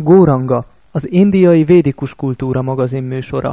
Góranga, az indiai védikus kultúra magazin műsora.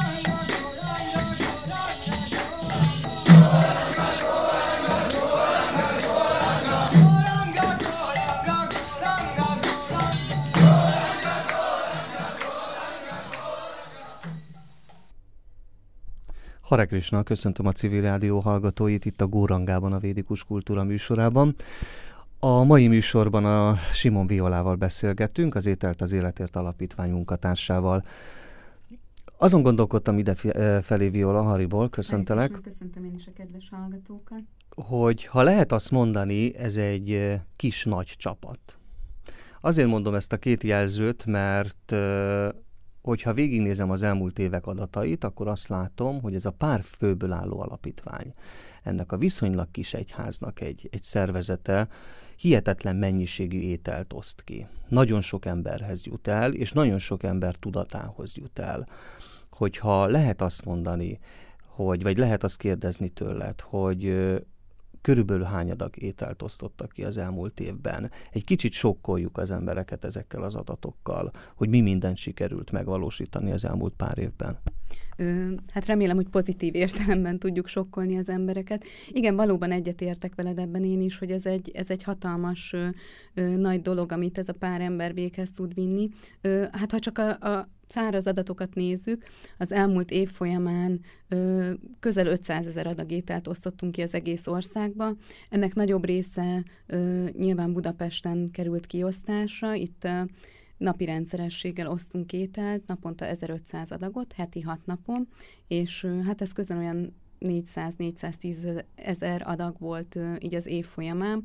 Hare Krishna, köszöntöm a civil rádió hallgatóit itt a Górangában, a védikus kultúra műsorában. A mai műsorban a Simon Violával beszélgettünk, az Ételt az Életért Alapítvány munkatársával. Azon gondolkodtam ide felé, Viola, Hariból, köszöntelek. Köszöntöm én is a kedves hallgatókat. Hogy ha lehet azt mondani, ez egy kis-nagy csapat. Azért mondom ezt a két jelzőt, mert hogyha végignézem az elmúlt évek adatait, akkor azt látom, hogy ez a pár főből álló alapítvány, ennek a viszonylag kis egyháznak egy szervezete hihetetlen mennyiségű ételt oszt ki. Nagyon sok emberhez jut el, és nagyon sok ember tudatához jut el. Hogyha lehet azt mondani, vagy lehet azt kérdezni tőled, hogy körülbelül hány adag ételt osztottak ki az elmúlt évben. Egy kicsit sokkoljuk az embereket ezekkel az adatokkal, hogy mi mindent sikerült megvalósítani az elmúlt pár évben. Hát remélem, hogy pozitív értelemben tudjuk sokkolni az embereket. Igen, valóban egyetértek veled ebben én is, hogy ez egy hatalmas nagy dolog, amit ez a pár ember véghez tud vinni. Hát ha csak a száraz adatokat nézzük, az elmúlt év folyamán közel 500 000 adag ételt osztottunk ki az egész országba. Ennek nagyobb része nyilván Budapesten került kiosztásra. Itt napi rendszerességgel osztunk ételt, naponta 1500 adagot, heti 6 napon, és hát ez közel olyan 400-410 000 adag volt így az év folyamán.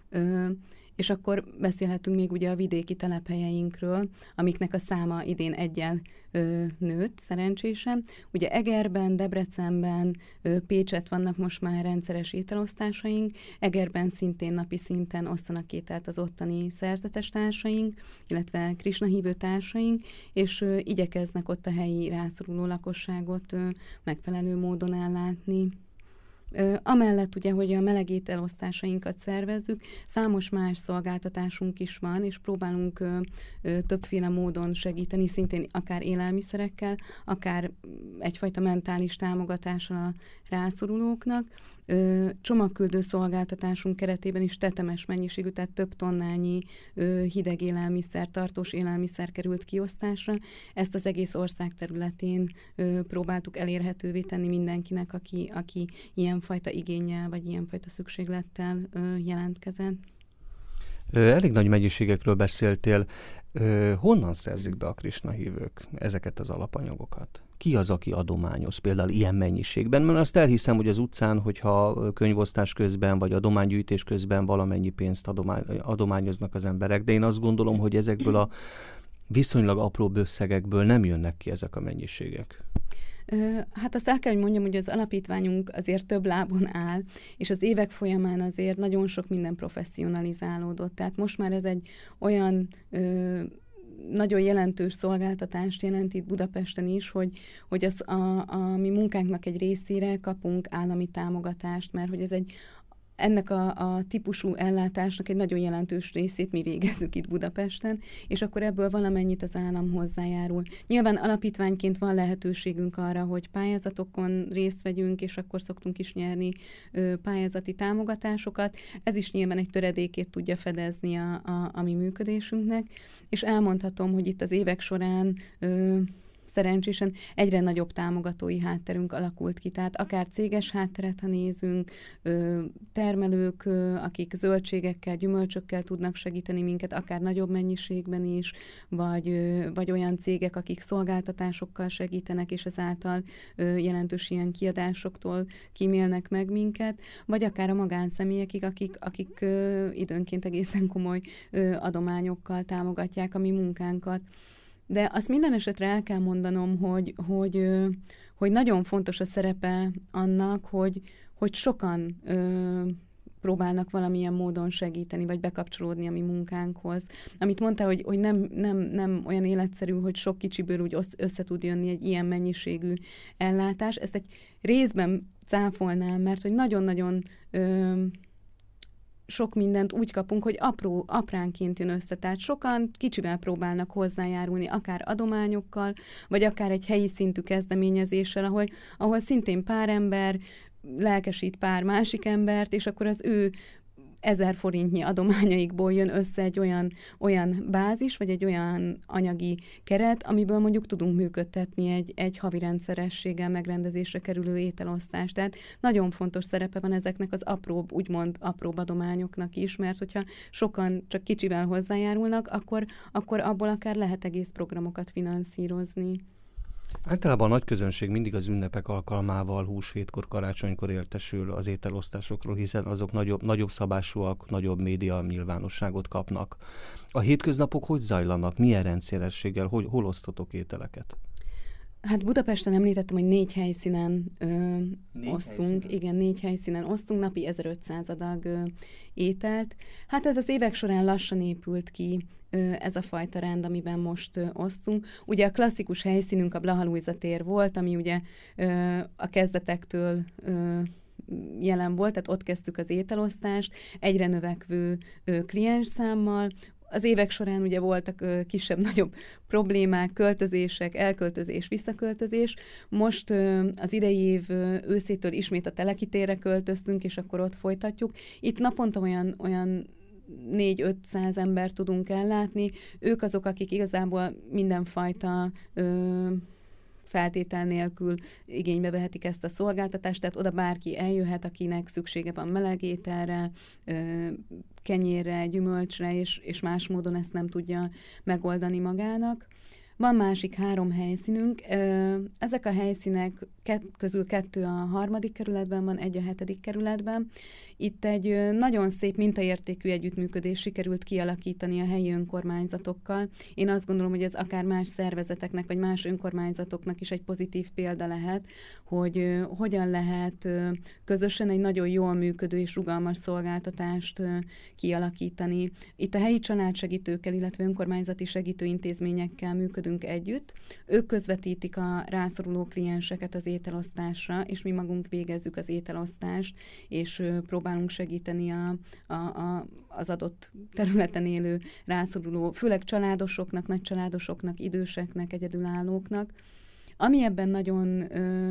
És akkor beszélhetünk még ugye a vidéki telephelyeinkről, amiknek a száma idén eggyel nőtt, szerencsésen. Ugye Egerben, Debrecenben, Pécset vannak most már rendszeres ételosztásaink, Egerben szintén napi szinten osztanak ételt az ottani szerzetes társaink, illetve Krishna hívő társaink, és igyekeznek ott a helyi rászoruló lakosságot megfelelő módon ellátni. Amellett ugye, hogy a melegét elosztásainkat szervezzük, számos más szolgáltatásunk is van, és próbálunk többféle módon segíteni, szintén akár élelmiszerekkel, akár egyfajta mentális támogatással a rászorulóknak. Csomagküldő szolgáltatásunk keretében is tetemes mennyiségű, tehát több tonnányi hideg élelmiszer, tartós élelmiszer került kiosztásra. Ezt az egész ország területén próbáltuk elérhetővé tenni mindenkinek, aki ilyenfajta igénnyel vagy ilyenfajta szükséglettel jelentkezett. Elég nagy mennyiségekről beszéltél. Honnan szerzik be a Krishna hívők ezeket az alapanyagokat? Ki az, aki adományoz például ilyen mennyiségben? Mert azt elhiszem, hogy az utcán, hogyha könyvosztás közben vagy adománygyűjtés közben valamennyi pénzt adományoznak az emberek, de én azt gondolom, hogy ezekből a viszonylag apróbb összegekből nem jönnek ki ezek a mennyiségek. Hát azt el kell, hogy mondjam, hogy az alapítványunk azért több lábon áll, és az évek folyamán azért nagyon sok minden professzionalizálódott. Tehát most már ez egy olyan nagyon jelentős szolgáltatást jelent itt Budapesten is, hogy a mi munkánknak egy részére kapunk állami támogatást, mert hogy ez ennek a típusú ellátásnak egy nagyon jelentős részét mi végezzük itt Budapesten, és akkor ebből valamennyit az állam hozzájárul. Nyilván alapítványként van lehetőségünk arra, hogy pályázatokon részt vegyünk, és akkor szoktunk is nyerni pályázati támogatásokat. Ez is nyilván egy töredékét tudja fedezni a mi működésünknek, és elmondhatom, hogy itt az évek során szerencsésen egyre nagyobb támogatói hátterünk alakult ki. Tehát akár céges hátteret, ha nézünk, termelők, akik zöldségekkel, gyümölcsökkel tudnak segíteni minket, akár nagyobb mennyiségben is, vagy olyan cégek, akik szolgáltatásokkal segítenek, és ezáltal jelentős ilyen kiadásoktól kímélnek meg minket, vagy akár a magánszemélyekig, akik időnként egészen komoly adományokkal támogatják a mi munkánkat. De azt minden esetre el kell mondanom, hogy nagyon fontos a szerepe annak, hogy sokan próbálnak valamilyen módon segíteni, vagy bekapcsolódni a mi munkánkhoz. Amit mondtál, hogy nem olyan életszerű, hogy sok kicsiből úgy össze tud jönni egy ilyen mennyiségű ellátás. Ezt egy részben cáfolnám, mert hogy nagyon-nagyon sok mindent úgy kapunk, hogy apránként jön össze. Tehát sokan kicsivel próbálnak hozzájárulni, akár adományokkal, vagy akár egy helyi szintű kezdeményezéssel, ahol szintén pár ember lelkesít pár másik embert, és akkor az ő 1000 forintnyi adományaikból jön össze egy olyan bázis, vagy egy olyan anyagi keret, amiből mondjuk tudunk működtetni egy havi rendszerességgel megrendezésre kerülő ételosztást. Tehát nagyon fontos szerepe van ezeknek az úgymond apróbb adományoknak is, mert hogyha sokan csak kicsivel hozzájárulnak, akkor abból akár lehet egész programokat finanszírozni. Általában a nagy közönség mindig az ünnepek alkalmával, húsvétkor, karácsonykor értesül az ételosztásokról, hiszen azok nagyobb szabásúak, nagyobb média nyilvánosságot kapnak. A hétköznapok hogy zajlanak? Milyen rendszerességgel? Hol osztotok ételeket? Hát Budapesten említettem, hogy 4 helyszínen osztunk. Igen, 4 helyszínen osztunk, napi 1500 adag ételt. Hát ez az évek során lassan épült ki ez a fajta rend, amiben most osztunk. Ugye a klasszikus helyszínünk a Blaha Lujza tér volt, ami ugye a kezdetektől jelen volt, tehát ott kezdtük az ételosztást, egyre növekvő kliensszámmal. Az évek során ugye voltak kisebb-nagyobb problémák, költözések, elköltözés, visszaköltözés. Most az idei év őszétől ismét a Teleki térre költöztünk, és akkor ott folytatjuk. Itt naponta olyan 400-500 embert tudunk ellátni. Ők azok, akik igazából mindenfajta feltétel nélkül igénybe vehetik ezt a szolgáltatást, tehát oda bárki eljöhet, akinek szüksége van melegételre, kenyérre, gyümölcsre, és más módon ezt nem tudja megoldani magának. Van másik 3 helyszínünk. Ezek a helyszínek közül 2 a 3. kerületben van, 1 a 7. kerületben. Itt egy nagyon szép mintaértékű együttműködés sikerült kialakítani a helyi önkormányzatokkal. Én azt gondolom, hogy ez akár más szervezeteknek, vagy más önkormányzatoknak is egy pozitív példa lehet, hogy hogyan lehet közösen egy nagyon jól működő és rugalmas szolgáltatást kialakítani. Itt a helyi családsegítőkkel, illetve önkormányzati segítőintézményekkel működünk együtt. Ők közvetítik a rászoruló klienseket az ételosztásra, és mi magunk végezzük az ételosztást, és próbálunk segíteni az adott területen élő rászoruló, főleg családosoknak, nagycsaládosoknak, időseknek, egyedülállóknak. Ami ebben nagyon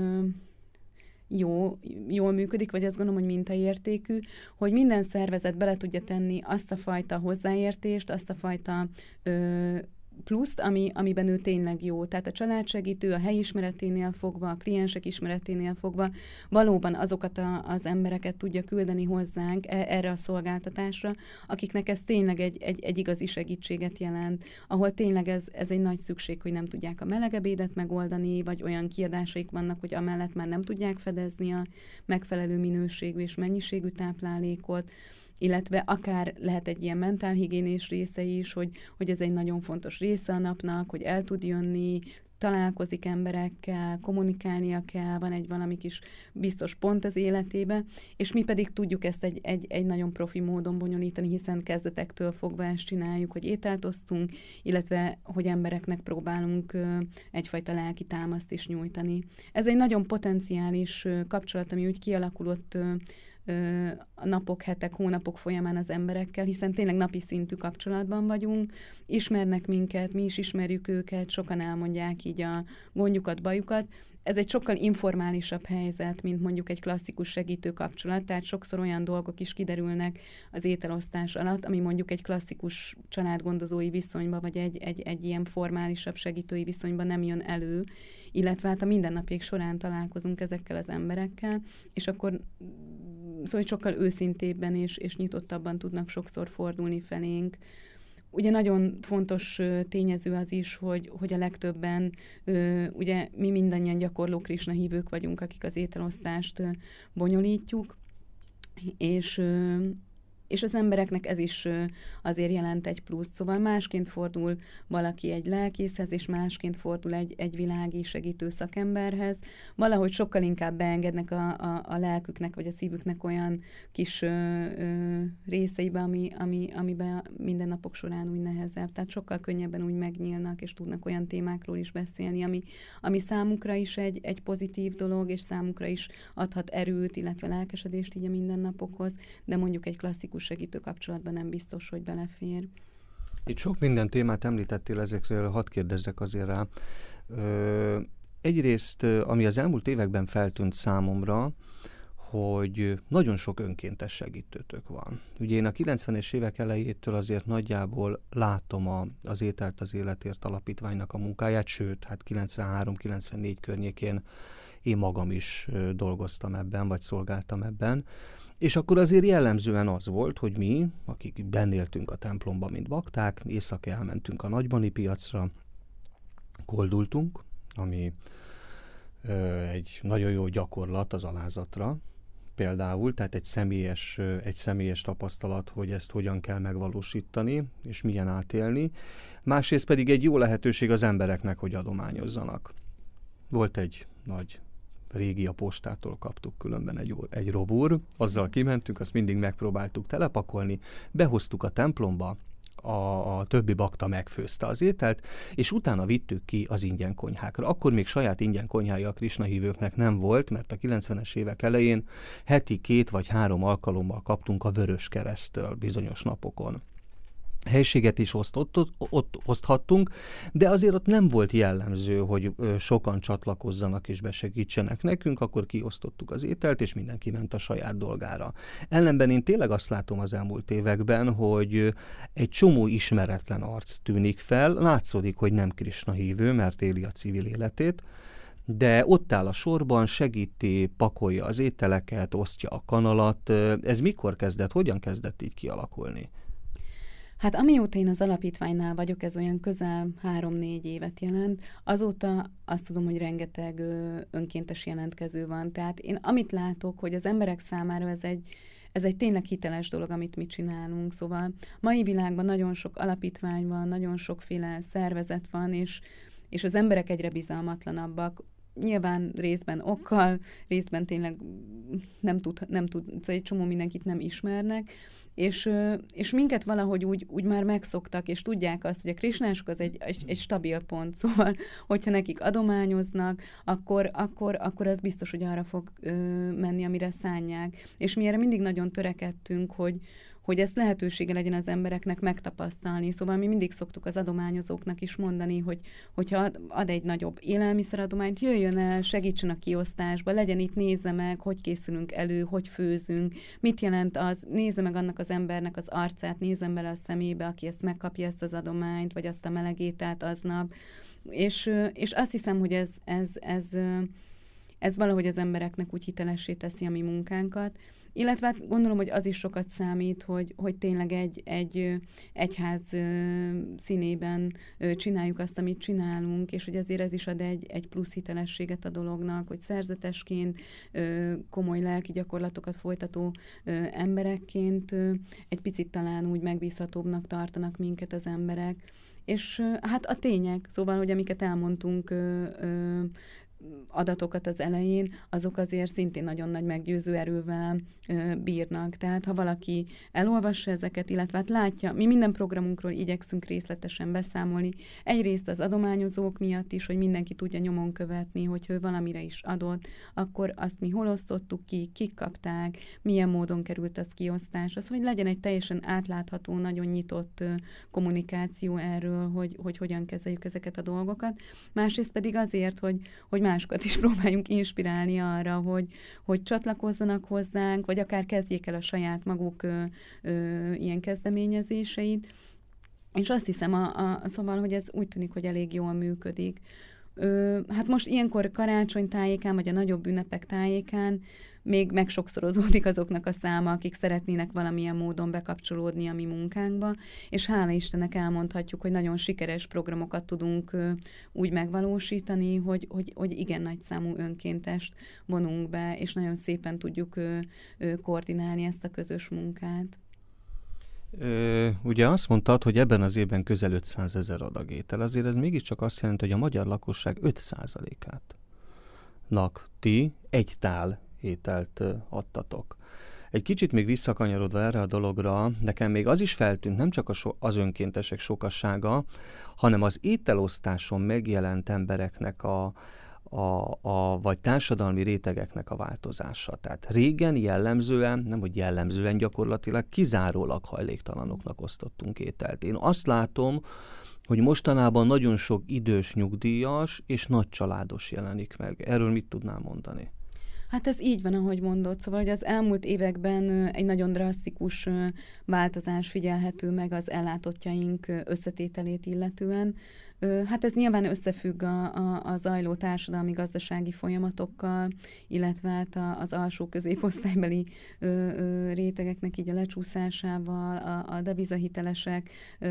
jól működik, vagy azt gondolom, hogy mintaértékű, hogy minden szervezet bele tudja tenni azt a fajta hozzáértést, azt a fajta pluszt, amiben ő tényleg jó. Tehát a családsegítő a helyismereténél fogva, a kliensek ismereténél fogva valóban azokat az embereket tudja küldeni hozzánk erre a szolgáltatásra, akiknek ez tényleg egy igazi segítséget jelent, ahol tényleg ez egy nagy szükség, hogy nem tudják a melegebédet megoldani, vagy olyan kiadásaik vannak, hogy amellett már nem tudják fedezni a megfelelő minőségű és mennyiségű táplálékot, illetve akár lehet egy ilyen mentálhigiénés része is, hogy ez egy nagyon fontos része a napnak, hogy el tud jönni, találkozik emberekkel, kommunikálnia kell, van egy valami kis biztos pont az életébe, és mi pedig tudjuk ezt egy nagyon profi módon bonyolítani, hiszen kezdetektől fogva ezt csináljuk, hogy ételt osztunk, illetve hogy embereknek próbálunk egyfajta lelki támaszt is nyújtani. Ez egy nagyon potenciális kapcsolat, ami úgy kialakulott a napok, hetek, hónapok folyamán az emberekkel, hiszen tényleg napi szintű kapcsolatban vagyunk, ismernek minket, mi is ismerjük őket, sokan elmondják így a gondjukat, bajukat. Ez egy sokkal informálisabb helyzet, mint mondjuk egy klasszikus segítő kapcsolat, tehát sokszor olyan dolgok is kiderülnek az ételosztás alatt, ami mondjuk egy klasszikus családgondozói viszonyban, vagy egy ilyen formálisabb segítői viszonyban nem jön elő, illetve hát a mindennapjék során találkozunk ezekkel az emberekkel, és akkor szóval sokkal őszintébben és nyitottabban tudnak sokszor fordulni felénk. Ugye nagyon fontos tényező az is, hogy a legtöbben, ugye mi mindannyian gyakorló Krisna hívők vagyunk, akik az ételosztást bonyolítjuk, és az embereknek ez is azért jelent egy plusz. Szóval másként fordul valaki egy lelkészhez, és másként fordul egy világi segítő szakemberhez. Valahogy sokkal inkább beengednek a lelküknek, vagy a szívüknek olyan kis részeibe, amiben minden napok során úgy nehezebb. Tehát sokkal könnyebben úgy megnyílnak, és tudnak olyan témákról is beszélni, ami számukra is egy pozitív dolog, és számukra is adhat erőt, illetve lelkesedést így a mindennapokhoz, de mondjuk egy klasszikus segítő kapcsolatban nem biztos, hogy belefér. Itt sok minden témát említettél, ezekről hadd kérdezzek azért rá. Egyrészt, ami az elmúlt években feltűnt számomra, hogy nagyon sok önkéntes segítőtök van. Ugye én a 90-es évek elejétől azért nagyjából látom az Ételt az Életért Alapítványnak a munkáját, sőt, hát 93-94 környékén én magam is dolgoztam ebben, vagy szolgáltam ebben. És akkor azért jellemzően az volt, hogy mi, akik benn éltünk a templomba, mint bakták, éjszaka elmentünk a Nagybani piacra, koldultunk, ami egy nagyon jó gyakorlat az alázatra például, tehát egy személyes tapasztalat, hogy ezt hogyan kell megvalósítani, és milyen átélni. Másrészt pedig egy jó lehetőség az embereknek, hogy adományozzanak. Volt egy nagy régi, a postától kaptuk különben egy robúr, azzal kimentünk, azt mindig megpróbáltuk telepakolni, behoztuk a templomba, a többi bakta megfőzte az ételt, és utána vittük ki az ingyen konyhákra. Akkor még saját ingyen konyhája a Krisna hívőknek nem volt, mert a 90-es évek elején heti 2 vagy 3 alkalommal kaptunk a Vöröskereszttől bizonyos napokon. Helységet is ott oszthattunk, de azért ott nem volt jellemző, hogy sokan csatlakozzanak és besegítsenek nekünk, akkor kiosztottuk az ételt, és mindenki ment a saját dolgára. Ellenben én tényleg azt látom az elmúlt években, hogy egy csomó ismeretlen arc tűnik fel, látszódik, hogy nem Krisna hívő, mert éli a civil életét, de ott áll a sorban, segíti, pakolja az ételeket, osztja a kanalat. Ez mikor kezdett, hogyan kezdett így kialakulni? Hát amióta én az alapítványnál vagyok, ez olyan közel 3-4 évet jelent, azóta azt tudom, hogy rengeteg önkéntes jelentkező van. Tehát én amit látok, hogy az emberek számára ez egy tényleg hiteles dolog, amit mi csinálunk. Szóval mai világban nagyon sok alapítvány van, nagyon sokféle szervezet van, és az emberek egyre bizalmatlanabbak. Nyilván részben okkal, részben tényleg nem tud, szóval egy csomó mindenkit nem ismernek, és minket valahogy úgy már megszoktak, és tudják azt, hogy a krisnások az egy stabil pont, szóval, hogyha nekik adományoznak, akkor az biztos, hogy arra fog menni, amire szánják. És mi erre mindig nagyon törekedtünk, hogy ezt lehetősége legyen az embereknek megtapasztalni. Szóval mi mindig szoktuk az adományozóknak is mondani, hogyha ad egy nagyobb élelmiszeradományt, jöjjön el, segítsen a kiosztásba, legyen itt, nézze meg, hogy készülünk elő, hogy főzünk, mit jelent az, nézze meg annak az embernek az arcát, nézzem bele a szemébe, aki ezt megkapja, ezt az adományt, vagy azt a meleg ételt aznap. És azt hiszem, hogy ez valahogy az embereknek úgy hitelessé teszi a mi munkánkat. Illetve hát gondolom, hogy az is sokat számít, hogy tényleg egy egyház színében csináljuk azt, amit csinálunk, és hogy azért ez is ad egy plusz hitelességet a dolognak, hogy szerzetesként, komoly lelki gyakorlatokat folytató emberekként egy picit talán úgy megbízhatóbbnak tartanak minket az emberek. És hát a tények, szóval, hogy amiket elmondtunk, adatokat az elején, azok azért szintén nagyon nagy meggyőző erővel bírnak. Tehát ha valaki elolvassa ezeket, illetve hát látja, mi minden programunkról igyekszünk részletesen beszámolni. Egyrészt az adományozók miatt is, hogy mindenki tudja nyomon követni, hogy ő valamire is adott, akkor azt mi hol osztottuk ki, kik kapták, milyen módon került az kiosztás. Az, hogy legyen egy teljesen átlátható, nagyon nyitott kommunikáció erről, hogy hogyan kezeljük ezeket a dolgokat. Másrészt pedig azért, hogy másokat is próbáljunk inspirálni arra, hogy csatlakozzanak hozzánk, vagy akár kezdjék el a saját maguk ilyen kezdeményezéseit. És azt hiszem, szóval, hogy ez úgy tűnik, hogy elég jól működik. Hát most ilyenkor karácsony tájékán, vagy a nagyobb ünnepek tájékán még megsokszorozódik azoknak a száma, akik szeretnének valamilyen módon bekapcsolódni a mi munkánkba, és hála Istennek elmondhatjuk, hogy nagyon sikeres programokat tudunk úgy megvalósítani, hogy igen nagy számú önkéntest vonunk be, és nagyon szépen tudjuk koordinálni ezt a közös munkát. Ugye azt mondtad, hogy ebben az évben közel 500 000 adag étel. Azért ez mégiscsak azt jelenti, hogy a magyar lakosság 5%-ának ti egy tál ételt adtatok. Egy kicsit még visszakanyarodva erre a dologra, nekem még az is feltűnt, nem csak az önkéntesek sokassága, hanem az ételosztáson megjelent embereknek vagy társadalmi rétegeknek a változása. Tehát régen jellemzően, nem hogy jellemzően, gyakorlatilag kizárólag hajléktalanoknak osztottunk ételt. Én azt látom, hogy mostanában nagyon sok idős nyugdíjas és nagycsaládos jelenik meg. Erről mit tudnál mondani? Hát ez így van, ahogy mondod. Szóval, hogy az elmúlt években egy nagyon drasztikus változás figyelhető meg az ellátottjaink összetételét illetően. Hát ez nyilván összefügg a zajló társadalmi-gazdasági folyamatokkal, illetve hát az alsó középosztálybeli rétegeknek így a lecsúszásával, a devizahitelesek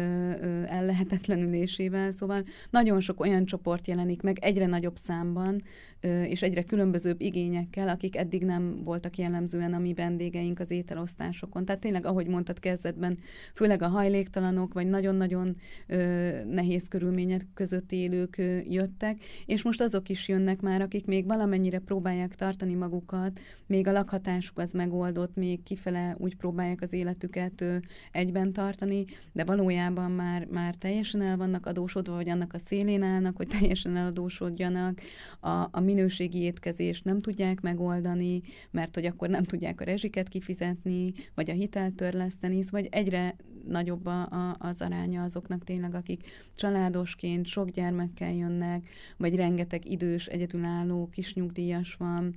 ellehetetlenülésével. Szóval nagyon sok olyan csoport jelenik meg egyre nagyobb számban, és egyre különbözőbb igényekkel, akik eddig nem voltak jellemzően a mi vendégeink az ételosztásokon. Tehát tényleg, ahogy mondtad kezdetben, főleg a hajléktalanok, vagy nagyon-nagyon nehéz körülmények között élők jöttek, és most azok is jönnek már, akik még valamennyire próbálják tartani magukat, még a lakhatásuk az megoldott, még kifele úgy próbálják az életüket egyben tartani, de valójában már teljesen el vannak adósodva, vagy annak a szélén állnak, hogy teljesen eladósodjanak, a minőségi étkezést nem tudják megoldani, mert hogy akkor nem tudják a rezsiket kifizetni, vagy a hitelt törleszteni, vagy egyre nagyobb az aránya azoknak tényleg, akik családosként sok gyermekkel jönnek, vagy rengeteg idős, egyedülálló kisnyugdíjas van,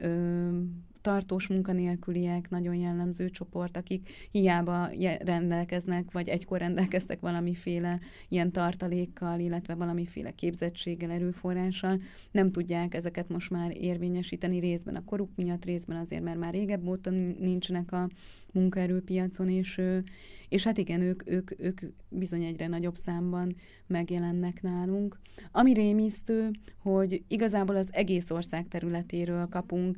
tartós munkanélküliek, nagyon jellemző csoport, akik hiába rendelkeznek, vagy egykor rendelkeztek valamiféle ilyen tartalékkal, illetve valamiféle képzettséggel, erőforrással, nem tudják ezeket most már érvényesíteni, részben a koruk miatt, részben azért, mert már régebb óta nincsenek a munkaerőpiacon, és hát igen, ők bizony egyre nagyobb számban megjelennek nálunk. Ami rémisztő, hogy igazából az egész ország területéről kapunk,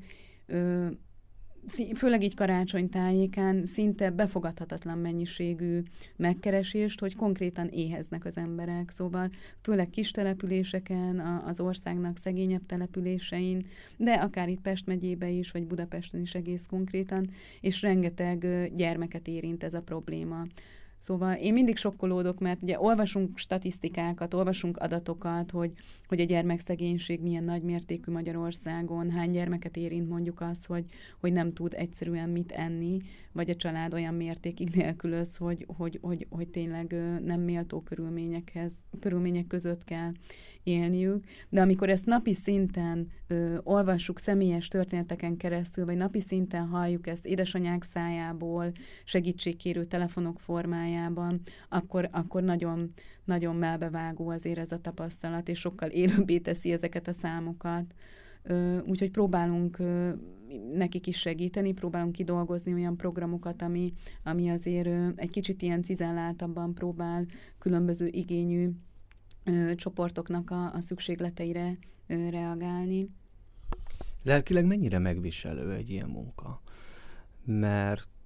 főleg így karácsony tájékán szinte befogadhatatlan mennyiségű megkeresést, hogy konkrétan éheznek az emberek. Szóval főleg kis településeken, az országnak szegényebb településein, de akár itt Pest megyébe is, vagy Budapesten is egész konkrétan, és rengeteg gyermeket érint ez a probléma. Szóval én mindig sokkolódok, mert ugye olvasunk statisztikákat, olvasunk adatokat, hogy a gyermekszegénység milyen nagymértékű Magyarországon, hány gyermeket érint mondjuk az, hogy nem tud egyszerűen mit enni, vagy a család olyan mértékig nélkülöz, hogy tényleg nem méltó körülmények között kell élniük. De amikor ezt napi szinten olvassuk személyes történeteken keresztül, vagy napi szinten halljuk ezt édesanyák szájából, segítségkérő telefonok formájában, akkor nagyon, nagyon melbevágó azért ez a tapasztalat, és sokkal élőbbé teszi ezeket a számokat. Úgyhogy próbálunk nekik is segíteni, próbálunk kidolgozni olyan programokat, ami azért egy kicsit ilyen cizelláltabban próbál különböző igényű csoportoknak a szükségleteire reagálni. Lelkileg mennyire megviselő egy ilyen munka? Mert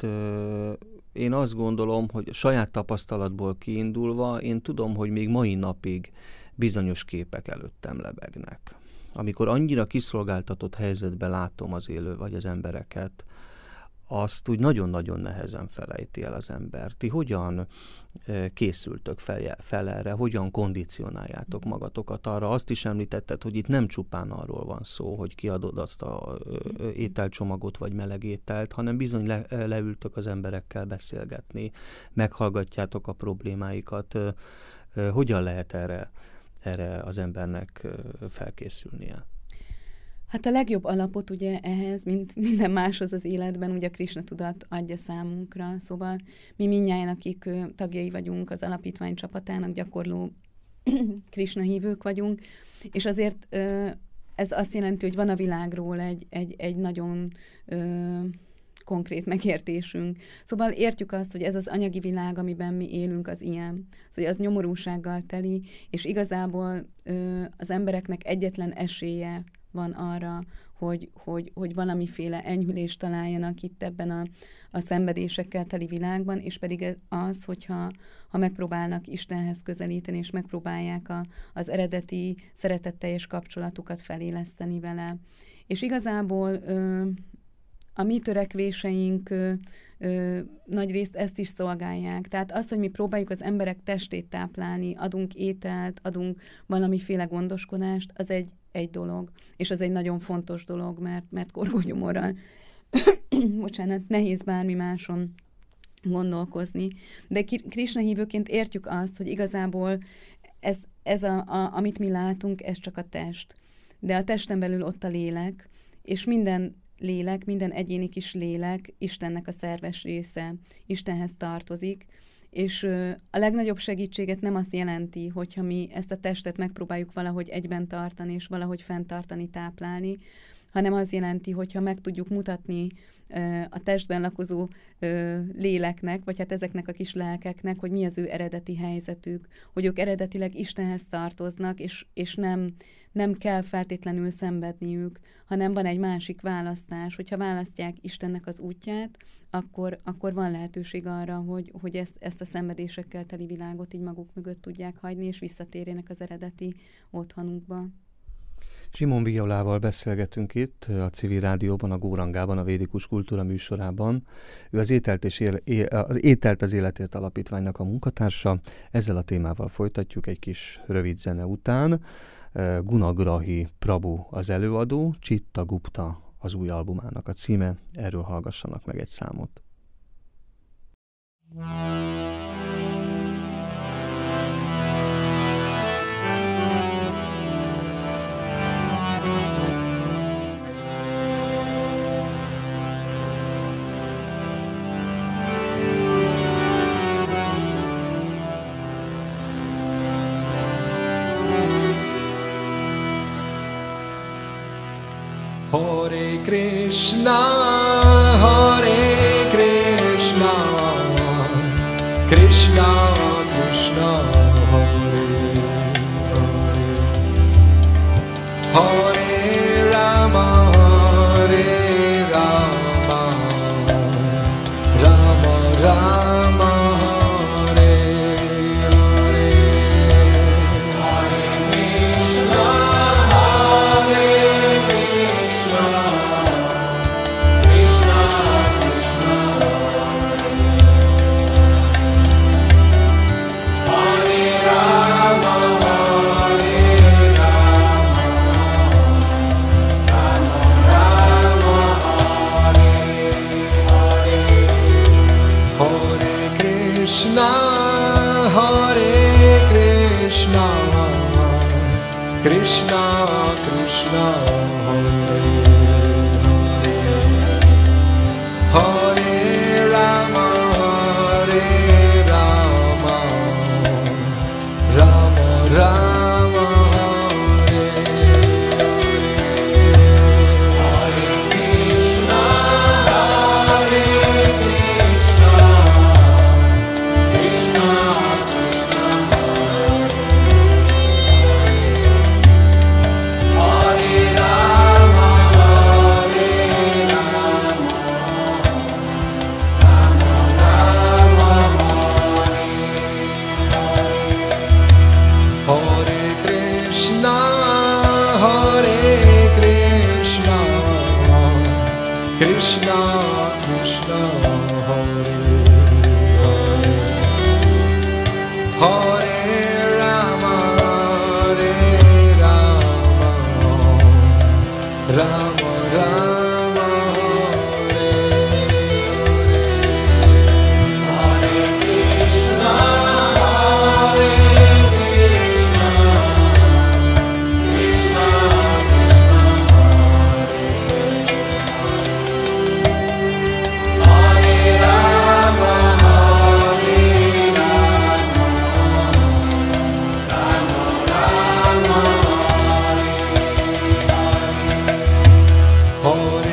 én azt gondolom, hogy saját tapasztalatból kiindulva, én tudom, hogy még mai napig bizonyos képek előttem lebegnek. Amikor annyira kiszolgáltatott helyzetben látom az élő vagy az embereket, azt úgy nagyon-nagyon nehezen felejti el az ember. Ti hogyan készültök fel erre, hogyan kondicionáljátok magatokat arra? Azt is említetted, hogy itt nem csupán arról van szó, hogy kiadod azt a ételcsomagot vagy meleg ételt, hanem bizony leültök az emberekkel beszélgetni, meghallgatjátok a problémáikat. Hogyan lehet erre az embernek felkészülnie? Hát a legjobb alapot ugye ehhez, mint minden máshoz az életben, ugye a Krisna tudat adja számunkra. Szóval mi mindnyájan, akik tagjai vagyunk az alapítvány csapatának, gyakorló Krisna hívők vagyunk, és azért ez azt jelenti, hogy van a világról egy nagyon konkrét megértésünk. Szóval értjük azt, hogy ez az anyagi világ, amiben mi élünk, az ilyen. Szóval az nyomorúsággal teli, és igazából az embereknek egyetlen esélye van arra, hogy valamiféle enyhülést találjanak itt ebben a szenvedésekkel teli világban, és pedig az, hogyha megpróbálnak Istenhez közelíteni, és megpróbálják az eredeti szeretetteljes kapcsolatukat feléleszteni vele. És igazából a mi törekvéseink nagyrészt ezt is szolgálják. Tehát az, hogy mi próbáljuk az emberek testét táplálni, adunk ételt, adunk valamiféle gondoskodást, az egy dolog. És az egy nagyon fontos dolog, mert korgógyomorral bocsánat, nehéz bármi máson gondolkozni. De Krisna hívőként értjük azt, hogy igazából ez amit mi látunk, ez csak a test. De a testen belül ott a lélek, és minden lélek, minden egyéni kis lélek Istennek a szerves része, Istenhez tartozik, és a legnagyobb segítséget nem azt jelenti, hogyha mi ezt a testet megpróbáljuk valahogy egyben tartani, és valahogy fenntartani, táplálni, hanem az jelenti, hogyha meg tudjuk mutatni a testben lakozó léleknek, vagy hát ezeknek a kis lelkeknek, hogy mi az ő eredeti helyzetük, hogy ők eredetileg Istenhez tartoznak, és nem kell feltétlenül szenvedniük, hanem van egy másik választás. Hogyha választják Istennek az útját, akkor van lehetőség arra, hogy ezt a szenvedésekkel teli világot így maguk mögött tudják hagyni, és visszatérjenek az eredeti otthonukba. Simon Violával beszélgetünk itt a Civil Rádióban, a Górangában, a Védikus Kultúra műsorában. Ő az Ételt az Életért Alapítványnak a munkatársa. Ezzel a témával folytatjuk egy kis rövid zene után. Gunagrahi Prabhu az előadó, Chitta Gupta az új albumának a címe. Erről hallgassanak meg egy számot. Hare Krishna, Krishna Krishna, Hare Hare, Hare Rama, Rama Rama, Hare Hare, Hare Krishna, Krishna Krishna, Hare Rama, Rama Rama, Hare Hare, Hare Krishna, Krishna Krishna, Hare Hare, Hare Rama, Rama Rama, Hare Hare, Hare Krishna, Krishna Krishna, Hare Rama, Hare Krishna, Krishna Krishna, Hare Hare, Hare Rama, Rama Rama, Hare Krishna, Krishna Krishna, Hare Rama, Rama Rama, Hare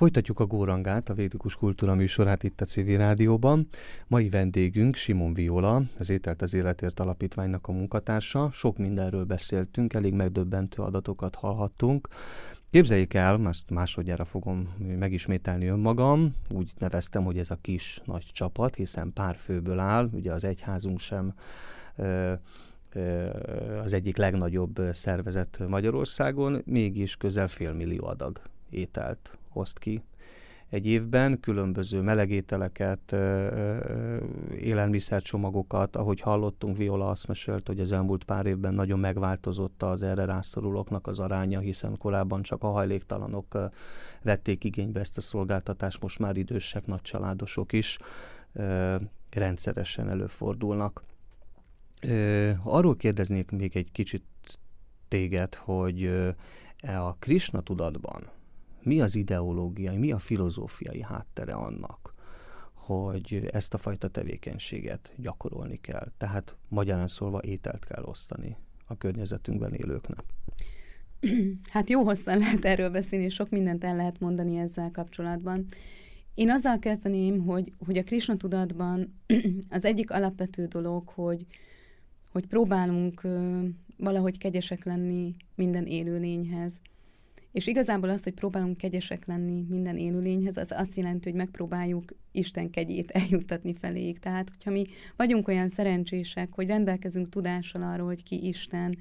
Folytatjuk a Górangát, a Védikus Kultúra műsorát itt a Civil Rádióban. Mai vendégünk Simon Viola, az Ételt az Életért Alapítványnak a munkatársa. Sok mindenről beszéltünk, elég megdöbbentő adatokat hallhattunk. Képzeljék el, ezt másodjára fogom megismételni önmagam, úgy neveztem, hogy ez a kis nagy csapat, hiszen pár főből áll, ugye az egyházunk sem az egyik legnagyobb szervezet Magyarországon, mégis közel 500 000 adag ételt oszt ki egy évben, különböző melegételeket, élelmiszercsomagokat. Ahogy hallottunk, Viola azt mesélt, hogy az elmúlt pár évben nagyon megváltozott az erre rászorulóknak az aránya, hiszen korábban csak a hajléktalanok vették igénybe ezt a szolgáltatást, most már idősek, nagycsaládosok is rendszeresen előfordulnak. Arról kérdeznék még egy kicsit téged, hogy a Krisna tudatban mi az ideológiai, mi a filozófiai háttere annak, hogy ezt a fajta tevékenységet gyakorolni kell. Tehát magyarán szólva ételt kell osztani a környezetünkben élőknek. Hát jó hosszan lehet erről beszélni, és sok mindent el lehet mondani ezzel kapcsolatban. Én azzal kezdeném, hogy a Krisna tudatban az egyik alapvető dolog, hogy próbálunk valahogy kegyesek lenni minden élőlényhez. És igazából az, hogy próbálunk kegyesek lenni minden élőlényhez, az azt jelenti, hogy megpróbáljuk Isten kegyét eljuttatni feléig. Tehát, hogyha mi vagyunk olyan szerencsések, hogy rendelkezünk tudással arról, hogy ki Isten,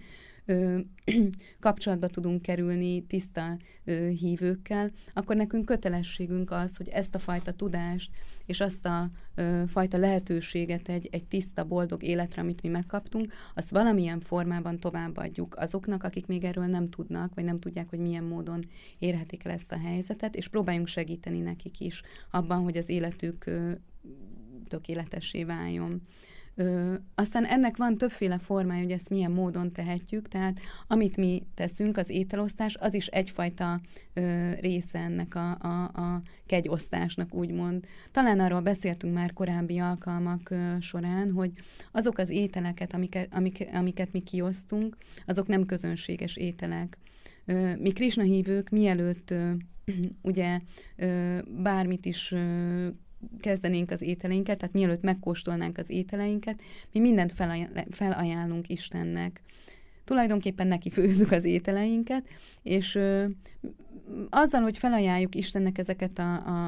kapcsolatba tudunk kerülni tiszta hívőkkel, akkor nekünk kötelességünk az, hogy ezt a fajta tudást és azt a fajta lehetőséget egy tiszta, boldog életre, amit mi megkaptunk, azt valamilyen formában továbbadjuk azoknak, akik még erről nem tudnak, vagy nem tudják, hogy milyen módon érhetik el ezt a helyzetet, és próbáljunk segíteni nekik is abban, hogy az életük tökéletessé váljon. Aztán ennek van többféle formája, hogy ezt milyen módon tehetjük, tehát amit mi teszünk, az ételosztás, az is egyfajta része ennek a kegyosztásnak, úgymond. Talán arról beszéltünk már korábbi alkalmak során, hogy azok az ételeket, amiket mi kiosztunk, azok nem közönséges ételek. Mi Krisna hívők mielőtt ugye bármit is kezdenénk az ételeinket, tehát mielőtt megkóstolnánk az ételeinket, mi mindent felajánlunk Istennek. Tulajdonképpen neki főzzük az ételeinket, és azzal, hogy felajánljuk Istennek ezeket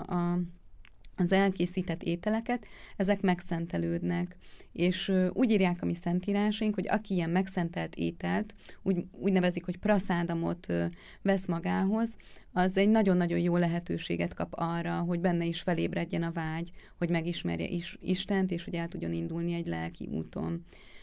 az elkészített ételeket, ezek megszentelődnek. És úgy írják a mi szentírásaink, hogy aki ilyen megszentelt ételt, úgy nevezik, hogy praszádamot vesz magához, az egy nagyon-nagyon jó lehetőséget kap arra, hogy benne is felébredjen a vágy, hogy megismerje Istent, és hogy el tudjon indulni egy lelki úton.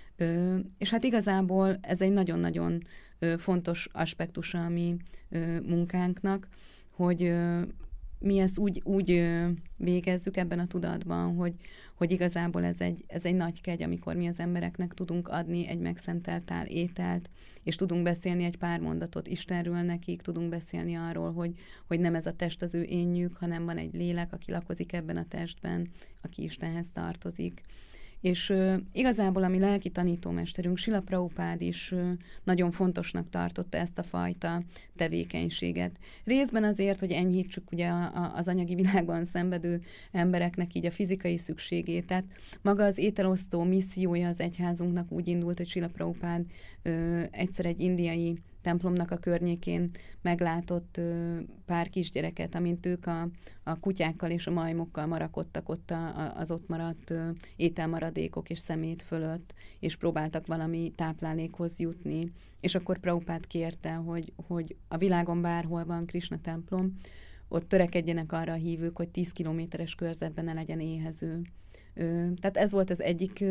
És hát igazából ez egy nagyon-nagyon fontos aspektusa a mi munkánknak, hogy mi ezt úgy végezzük ebben a tudatban, hogy igazából ez egy nagy kegy, amikor mi az embereknek tudunk adni egy megszentelt tál ételt, és tudunk beszélni egy pár mondatot Istenről nekik, tudunk beszélni arról, hogy nem ez a test az ő énjük, hanem van egy lélek, aki lakozik ebben a testben, aki Istenhez tartozik. És igazából a mi lelki tanítómesterünk, Srila Prabhupád is nagyon fontosnak tartotta ezt a fajta tevékenységet. Részben azért, hogy enyhítsük ugye az anyagi világban szenvedő embereknek így a fizikai szükségét. Tehát maga az ételosztó missziója az egyházunknak úgy indult, hogy Srila Prabhupád egyszer egy indiai templomnak a környékén meglátott pár kisgyereket, amint ők a kutyákkal és a majmokkal marakodtak ott az ott maradt ételmaradékok és szemét fölött, és próbáltak valami táplálékhoz jutni. És akkor Prabhupád kérte, hogy a világon bárhol van Krisna templom, ott törekedjenek arra a hívők, hogy 10 kilométeres körzetben ne legyen éhező. Tehát ez volt az egyik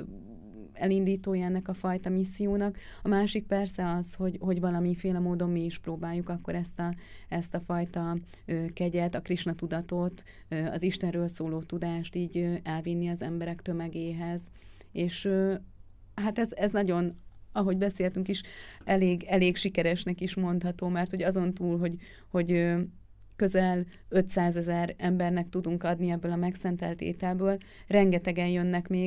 elindítója ennek a fajta missziónak. A másik persze az, hogy valamiféle módon mi is próbáljuk akkor ezt a fajta kegyet, a Krisna tudatot, az Istenről szóló tudást így elvinni az emberek tömegéhez. És hát ez nagyon, ahogy beszéltünk is, elég sikeresnek is mondható, mert hogy azon túl, hogy közel 500 000 embernek tudunk adni ebből a megszentelt ételből, rengetegen jönnek még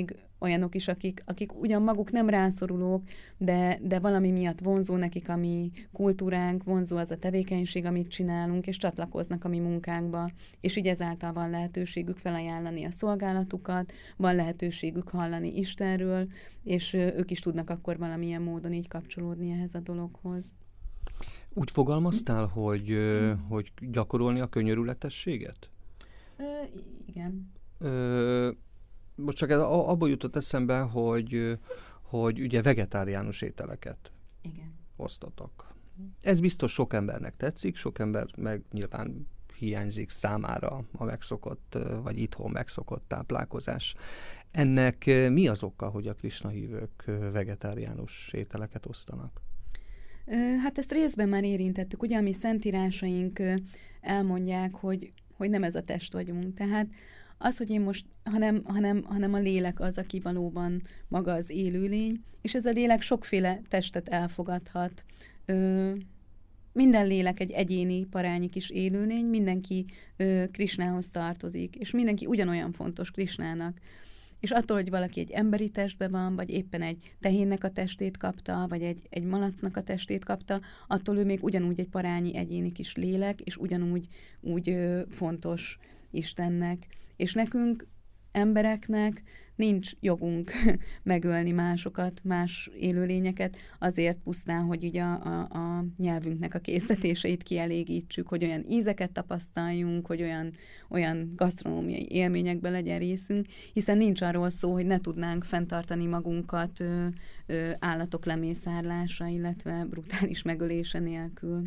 olyanok is, akik ugyan maguk nem rászorulók, de valami miatt vonzó nekik a mi kultúránk, vonzó az a tevékenység, amit csinálunk, és csatlakoznak a mi munkánkba, és így ezáltal van lehetőségük felajánlani a szolgálatukat, van lehetőségük hallani Istenről, és ők is tudnak akkor valamilyen módon így kapcsolódni ehhez a dologhoz. Úgy fogalmaztál, hogy gyakorolni a könyörületességet? Igen. Most csak abból jutott eszembe, hogy ugye vegetáriánus ételeket osztatok. Ez biztos sok embernek tetszik, sok ember meg nyilván hiányzik számára a megszokott, vagy itthon megszokott táplálkozás. Ennek mi az oka, hogy a Krisna hívők vegetáriánus ételeket osztanak? Hát ezt részben már érintettük. Ugye a mi szentírásaink elmondják, hogy nem ez a test vagyunk. Tehát az, hogy én most, hanem a lélek az, aki valóban maga az élőlény, és ez a lélek sokféle testet elfogadhat. Minden lélek egy egyéni, parányi kis élőlény, mindenki Krisnához tartozik, és mindenki ugyanolyan fontos Krisnának. És attól, hogy valaki egy emberi testben van, vagy éppen egy tehénnek a testét kapta, vagy egy malacnak a testét kapta, attól ő még ugyanúgy egy parányi egyéni kis lélek, és ugyanúgy fontos Istennek. És nekünk, embereknek nincs jogunk megölni másokat, más élőlényeket, azért pusztán, hogy így a nyelvünknek a késztetéseit kielégítsük, hogy olyan ízeket tapasztaljunk, hogy olyan gasztronómiai élményekbe legyen részünk, hiszen nincs arról szó, hogy ne tudnánk fenntartani magunkat állatok lemészárlása, illetve brutális megölése nélkül.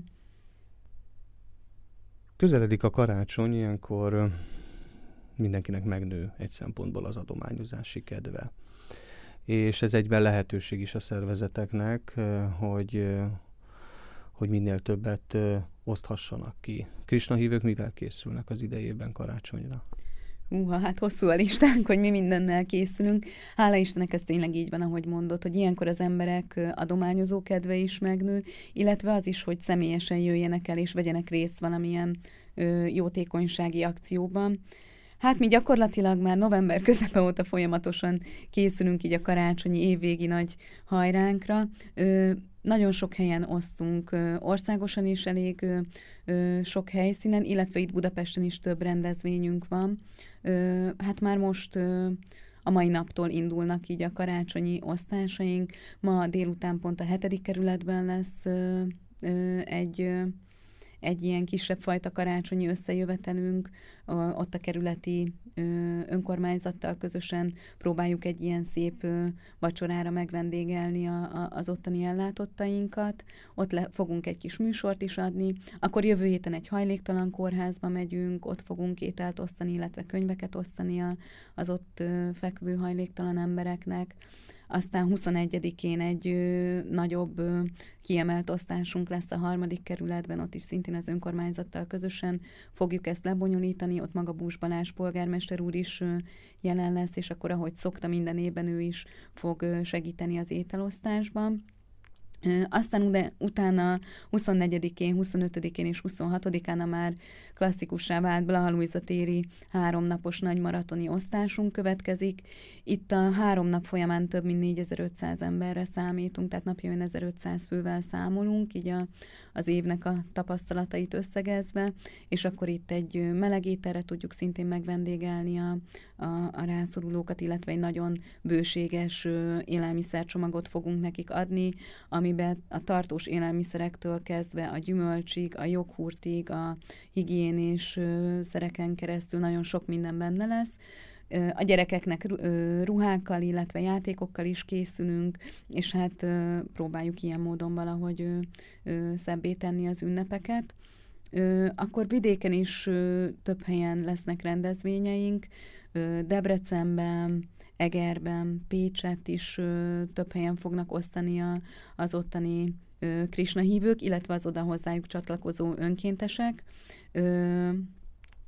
Közeledik a karácsony, ilyenkor mindenkinek megnő egy szempontból az adományozási kedve. És ez egyben lehetőség is a szervezeteknek, hogy minél többet oszthassanak ki. Krisna hívők mivel készülnek az idejében karácsonyra? Hát hosszú a listánk, hogy mi mindennel készülünk. Hála Istennek ez tényleg így van, ahogy mondod, hogy ilyenkor az emberek adományozó kedve is megnő, illetve az is, hogy személyesen jöjjenek el és vegyenek részt valamilyen jótékonysági akcióban. Hát mi gyakorlatilag már november közepe óta folyamatosan készülünk így a karácsonyi évvégi nagy hajránkra. Nagyon sok helyen osztunk, országosan is elég sok helyszínen, illetve itt Budapesten is több rendezvényünk van. Hát már most a mai naptól indulnak így a karácsonyi osztásaink. Ma délután pont a 7. kerületben lesz egy ilyen kisebb fajta karácsonyi összejövetelünk, ott a kerületi önkormányzattal közösen próbáljuk egy ilyen szép vacsorára megvendégelni az ottani ellátottainkat. Ott fogunk egy kis műsort is adni. Akkor jövő héten egy hajléktalan kórházba megyünk, ott fogunk ételt osztani, illetve könyveket osztani az ott fekvő hajléktalan embereknek. Aztán 21-én egy nagyobb kiemelt osztásunk lesz a 3. kerületben, ott is szintén az önkormányzattal közösen fogjuk ezt lebonyolítani, ott maga Bús Balázs polgármester úr is jelen lesz, és akkor ahogy szokta minden évben ő is fog segíteni az ételosztásban. Aztán utána 24-én, 25-én és 26-án a már klasszikussá vált Blaha Lujza téri 3 napos nagy maratoni osztásunk következik. Itt a 3 nap folyamán több mint 4500 emberre számítunk, tehát napjában 1500 fővel számolunk, így az évnek a tapasztalatait összegezve, és akkor itt egy meleg ételre tudjuk szintén megvendégelni a rászorulókat, illetve egy nagyon bőséges élelmiszercsomagot fogunk nekik adni, amiben a tartós élelmiszerektől kezdve a gyümölcsig, a joghurtig, a higiénés szereken keresztül nagyon sok minden benne lesz. A gyerekeknek ruhákkal, illetve játékokkal is készülünk, és hát próbáljuk ilyen módon valahogy szebbé tenni az ünnepeket. Akkor vidéken is több helyen lesznek rendezvényeink, Debrecenben, Egerben, Pécsett is több helyen fognak osztani az ottani Krisna hívők, illetve az oda hozzájuk csatlakozó önkéntesek.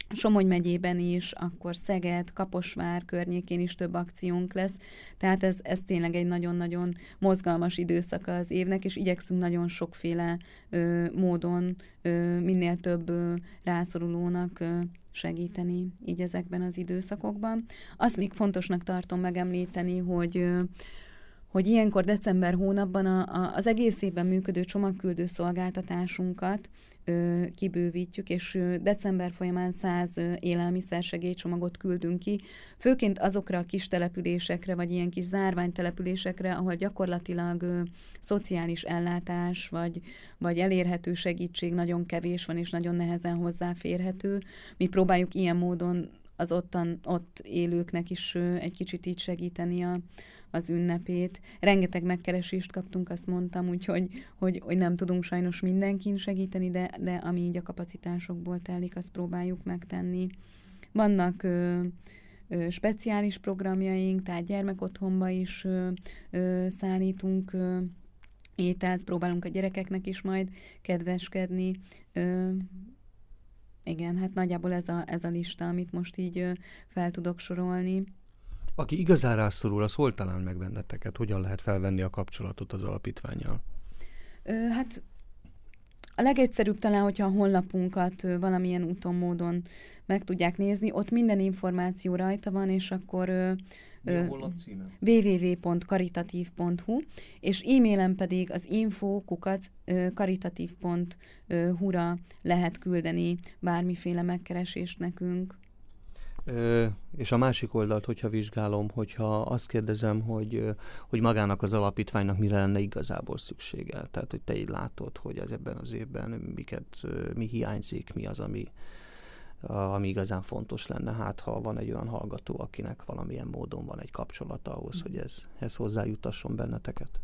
Somogy megyében is, akkor Szeged, Kaposvár környékén is több akciónk lesz, tehát ez tényleg egy nagyon-nagyon mozgalmas időszaka az évnek, és igyekszünk nagyon sokféle módon minél több rászorulónak segíteni így ezekben az időszakokban. Azt még fontosnak tartom megemlíteni, hogy ilyenkor december hónapban az egész évben működő csomagküldő szolgáltatásunkat kibővítjük, és december folyamán 100 élelmiszersegélycsomagot küldünk ki, főként azokra a kis településekre, vagy ilyen kis zárványtelepülésekre, ahol gyakorlatilag szociális ellátás, vagy elérhető segítség nagyon kevés van, és nagyon nehezen hozzáférhető. Mi próbáljuk ilyen módon az ott élőknek is egy kicsit így segíteni az ünnepét. Rengeteg megkeresést kaptunk, azt mondtam, úgyhogy hogy nem tudunk sajnos mindenkin segíteni, de ami így a kapacitásokból telik, azt próbáljuk megtenni. Vannak speciális programjaink, tehát gyermekotthonba is szállítunk ételt, próbálunk a gyerekeknek is majd kedveskedni. Igen, hát nagyjából ez a lista, amit most így fel tudok sorolni. Aki igazán rászorul, az hol talál meg benneteket? Hogyan lehet felvenni a kapcsolatot az alapítvánnyal? Hát a legegyszerűbb talán, hogyha a honlapunkat valamilyen úton, módon meg tudják nézni. Ott minden információ rajta van, és akkor mi a honlap címe? www.karitatív.hu, és e-mailen pedig az info@karitatív.hu-ra lehet küldeni bármiféle megkeresést nekünk. És a másik oldalt, hogyha vizsgálom, hogyha azt kérdezem, hogy magának az alapítványnak mire lenne igazából szüksége. Tehát, hogy te így látod, hogy ebben az évben mi hiányzik, mi az, ami igazán fontos lenne. Hát, ha van egy olyan hallgató, akinek valamilyen módon van egy kapcsolata ahhoz, hogy ez hozzájutasson benneteket.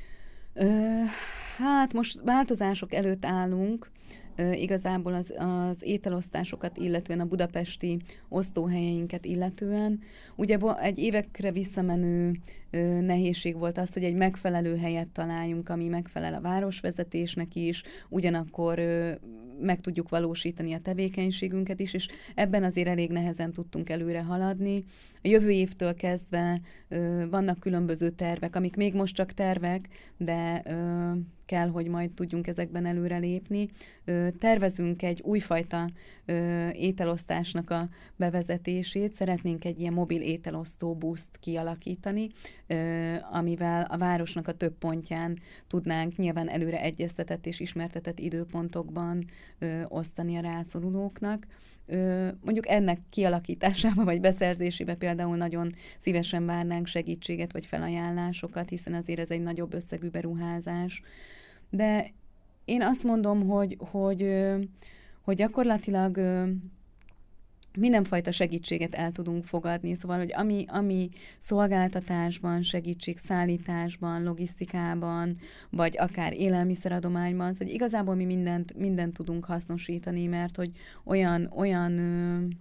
Hát most változások előtt állunk, igazából az ételosztásokat, illetően a budapesti osztóhelyeinket illetően. Ugye egy évekre visszamenő nehézség volt az, hogy egy megfelelő helyet találjunk, ami megfelel a városvezetésnek is, ugyanakkor meg tudjuk valósítani a tevékenységünket is, és ebben azért elég nehezen tudtunk előre haladni. A jövő évtől kezdve vannak különböző tervek, amik még most csak tervek, de kell, hogy majd tudjunk ezekben előrelépni. Tervezünk egy újfajta ételosztásnak a bevezetését, szeretnénk egy ilyen mobil ételosztó buszt kialakítani, amivel a városnak a több pontján tudnánk nyilván előre egyeztetett és ismertetett időpontokban osztani a rászorulóknak. Mondjuk ennek kialakításába vagy beszerzésébe például nagyon szívesen várnánk segítséget vagy felajánlásokat, hiszen azért ez egy nagyobb összegű beruházás. De én azt mondom, hogy gyakorlatilag mindenfajta segítséget el tudunk fogadni, szóval, hogy ami szolgáltatásban, segítségszállításban, logisztikában, vagy akár élelmiszeradományban, szóval igazából mi mindent tudunk hasznosítani, mert hogy olyan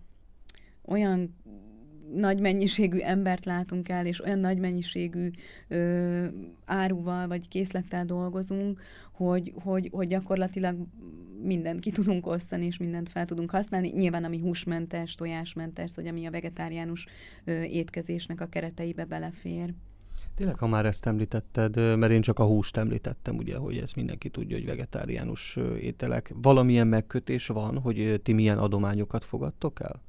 nagy mennyiségű embert látunk el, és olyan nagy mennyiségű áruval vagy készlettel dolgozunk, hogy gyakorlatilag mindent ki tudunk osztani, és mindent fel tudunk használni. Nyilván, ami húsmentes, tojásmentes, vagy ami a vegetáriánus étkezésnek a kereteibe belefér. Tényleg, ha már ezt említetted, mert én csak a húst említettem, ugye, hogy ezt mindenki tudja, hogy vegetáriánus ételek. Valamilyen megkötés van, hogy ti milyen adományokat fogadtok el?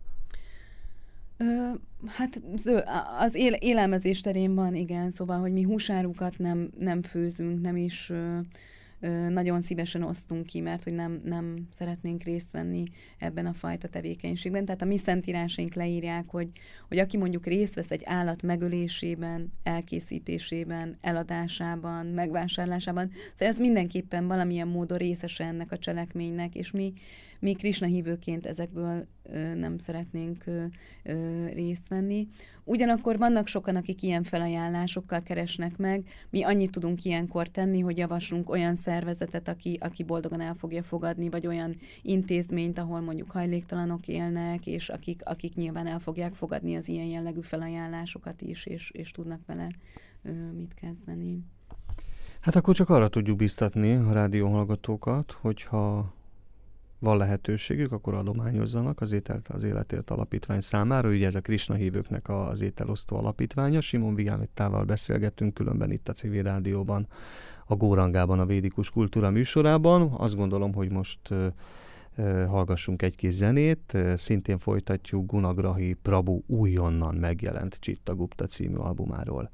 Hát az élelmezés terén van, igen, szóval, hogy mi húsárukat nem főzünk, nem is nagyon szívesen osztunk ki, mert hogy nem szeretnénk részt venni ebben a fajta tevékenységben. Tehát a mi szentírásaink leírják, hogy aki mondjuk részt vesz egy állat megölésében, elkészítésében, eladásában, megvásárlásában, szóval ez mindenképpen valamilyen módon részese ennek a cselekménynek, és mi Krisna hívőként ezekből nem szeretnénk részt venni. Ugyanakkor vannak sokan, akik ilyen felajánlásokkal keresnek meg. Mi annyit tudunk ilyenkor tenni, hogy javaslunk olyan szervezetet, aki boldogan el fogja fogadni, vagy olyan intézményt, ahol mondjuk hajléktalanok élnek, és akik nyilván el fogják fogadni az ilyen jellegű felajánlásokat is, és tudnak vele mit kezdeni. Hát akkor csak arra tudjuk biztatni a rádióhallgatókat, hogyha van lehetőségük, akkor adományozzanak az Ételt az Életért Alapítvány számára. Ugye ez a Krisna hívőknek az ételosztó alapítványa. Simon Vigámittával beszélgettünk különben itt a Civil Rádióban, a Górangában, a Védikus Kultúra műsorában. Azt gondolom, hogy most hallgassunk egy kis zenét. Szintén folytatjuk Gunagrahi Prabhu újonnan megjelent Chittagupta című albumáról.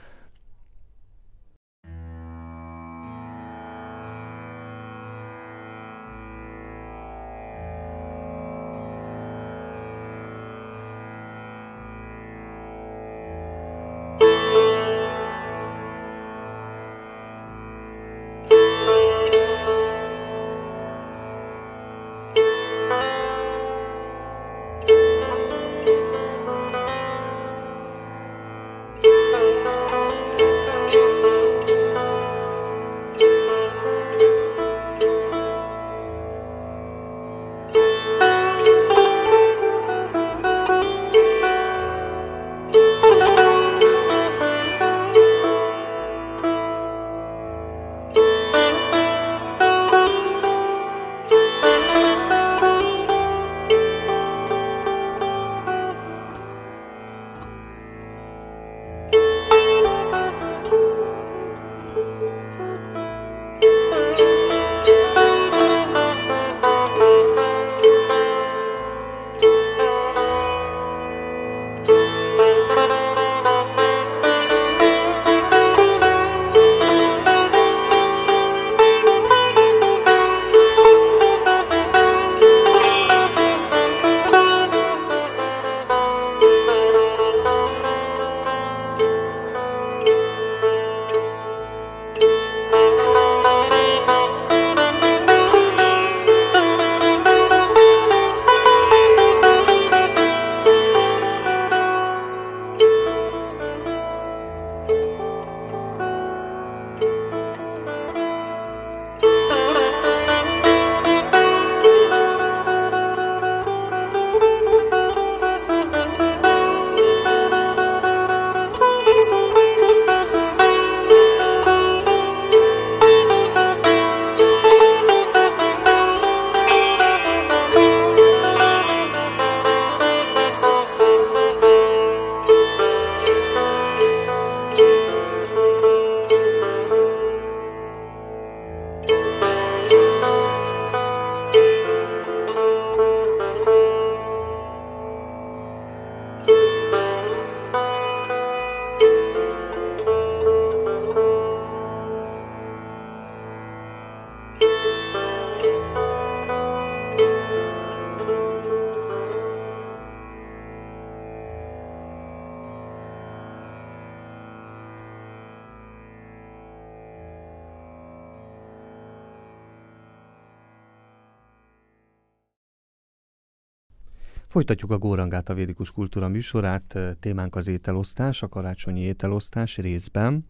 Folytatjuk a Górangát, a Védikus Kultúra műsorát, témánk az ételosztás, a karácsonyi ételosztás részben.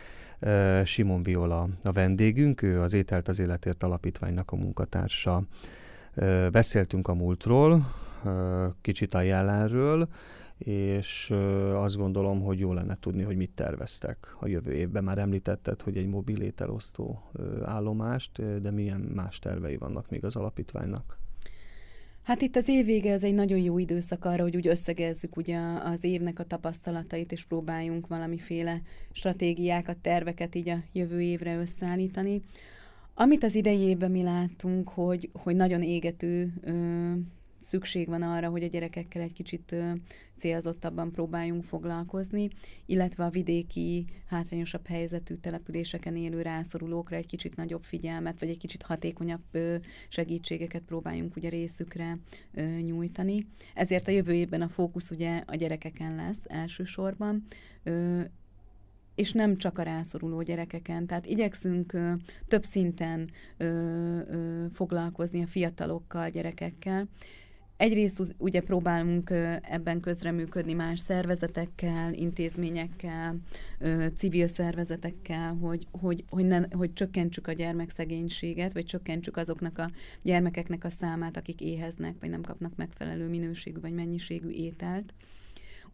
Simon Viola a vendégünk, ő az Ételt az Életért Alapítványnak a munkatársa. Beszéltünk a múltról, kicsit a jelenről, és azt gondolom, hogy jó lenne tudni, hogy mit terveztek a jövő évben. Már említetted, hogy egy mobil ételosztó állomást, de milyen más tervei vannak még az alapítványnak? Hát itt az év vége az egy nagyon jó időszak arra, hogy úgy összegezzük ugye az évnek a tapasztalatait, és próbáljunk valamiféle stratégiákat, terveket így a jövő évre összeállítani. Amit az idei évben mi láttunk, hogy nagyon égető szükség van arra, hogy a gyerekekkel egy kicsit célzottabban próbáljunk foglalkozni, illetve a vidéki, hátrányosabb helyzetű településeken élő rászorulókra egy kicsit nagyobb figyelmet, vagy egy kicsit hatékonyabb segítségeket próbáljunk ugye részükre nyújtani. Ezért a jövő évben a fókusz ugye a gyerekeken lesz elsősorban, és nem csak a rászoruló gyerekeken. Tehát igyekszünk több szinten foglalkozni a fiatalokkal, gyerekekkel. Egyrészt ugye próbálunk ebben közreműködni más szervezetekkel, intézményekkel, civil szervezetekkel, hogy csökkentsük a gyermekszegénységet, vagy csökkentsük azoknak a gyermekeknek a számát, akik éheznek, vagy nem kapnak megfelelő minőségű vagy mennyiségű ételt.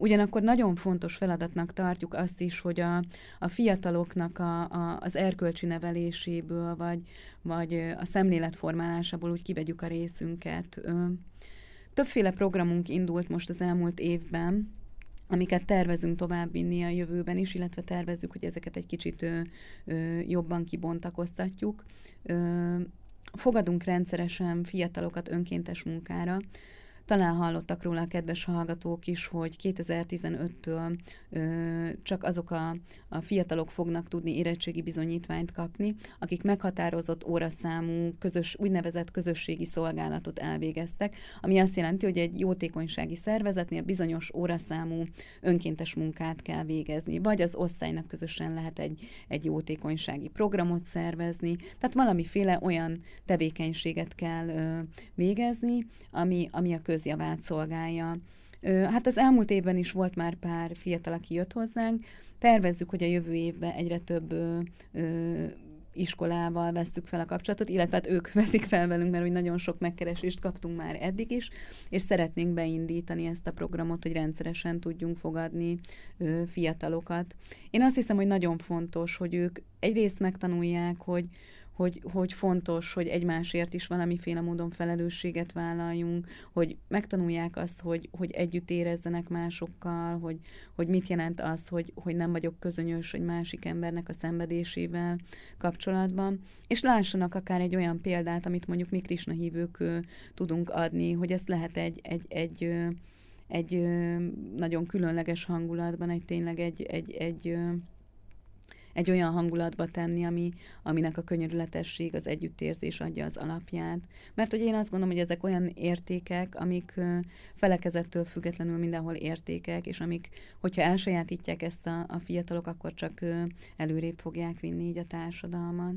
Ugyanakkor nagyon fontos feladatnak tartjuk azt is, hogy a fiataloknak az erkölcsi neveléséből, vagy a szemléletformálásából úgy kivegyük a részünket. Többféle programunk indult most az elmúlt évben, amiket tervezünk továbbvinni a jövőben is, illetve tervezzük, hogy ezeket egy kicsit jobban kibontakoztatjuk. Fogadunk rendszeresen fiatalokat önkéntes munkára. Talán hallottak róla a kedves hallgatók is, hogy 2015-től csak azok a fiatalok fognak tudni érettségi bizonyítványt kapni, akik meghatározott óraszámú úgynevezett közösségi szolgálatot elvégeztek, ami azt jelenti, hogy egy jótékonysági szervezetnél bizonyos óraszámú önkéntes munkát kell végezni, vagy az osztálynak közösen lehet egy jótékonysági programot szervezni, tehát valamiféle olyan tevékenységet kell végezni, ami a közjavát szolgálja. Hát az elmúlt évben is volt már pár fiatal, aki jött hozzánk. Tervezzük, hogy a jövő évben egyre több iskolával vesszük fel a kapcsolatot, illetve hát ők veszik fel velünk, mert úgy nagyon sok megkeresést kaptunk már eddig is, és szeretnénk beindítani ezt a programot, hogy rendszeresen tudjunk fogadni fiatalokat. Én azt hiszem, hogy nagyon fontos, hogy ők egyrészt megtanulják, hogy fontos, hogy egymásért is valamiféle módon felelősséget vállaljunk, hogy megtanulják azt, hogy együtt érezzenek másokkal, hogy mit jelent az, hogy nem vagyok közönyös egy másik embernek a szenvedésével kapcsolatban, és lássanak akár egy olyan példát, amit mondjuk mi Krisna hívők tudunk adni, hogy ezt lehet egy nagyon különleges hangulatban, tényleg egy olyan hangulatba tenni, aminek a könyörületesség, az együttérzés adja az alapját. Mert hogy én azt gondolom, hogy ezek olyan értékek, amik felekezettől függetlenül mindenhol értékek, és amik, hogyha elsajátítják ezt a fiatalok, akkor csak előrébb fogják vinni így a társadalmat.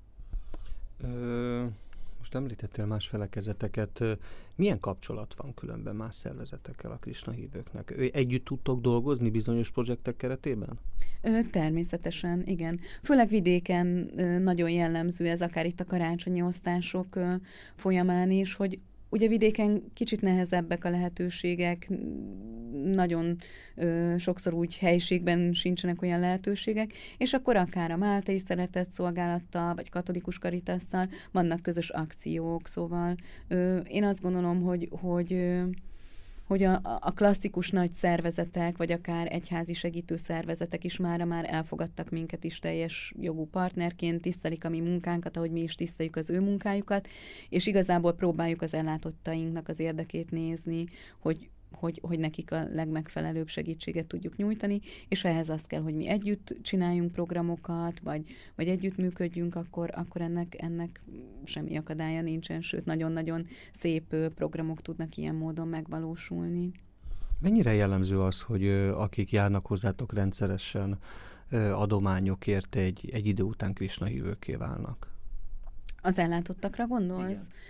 Most említettél más felekezeteket. Milyen kapcsolat van különben más szervezetekkel a Krisna hívőknek? Együtt tudtok dolgozni bizonyos projektek keretében? Természetesen, igen. Főleg vidéken nagyon jellemző ez, akár itt a karácsonyi osztások folyamán is, hogy ugye vidéken kicsit nehezebbek a lehetőségek, nagyon sokszor úgy helyiségben sincsenek olyan lehetőségek, és akkor akár a Máltai Szeretett Szolgálattal, vagy Katolikus Karitasszal vannak közös akciók, szóval én azt gondolom, hogy a klasszikus nagy szervezetek, vagy akár egyházi segítő szervezetek is már elfogadtak minket is teljes jogú partnerként, tisztelik a mi munkánkat, ahogy mi is tiszteljük az ő munkájukat, és igazából próbáljuk az ellátottainknak az érdekét nézni, hogy nekik a legmegfelelőbb segítséget tudjuk nyújtani, és ehhez azt kell, hogy mi együtt csináljunk programokat, vagy együtt működjünk, akkor ennek semmi akadálya nincsen, sőt, nagyon-nagyon szép programok tudnak ilyen módon megvalósulni. Mennyire jellemző az, hogy akik járnak hozzátok rendszeresen adományokért egy idő után Krisna hívőkké válnak? Az ellátottakra gondolsz? Igen.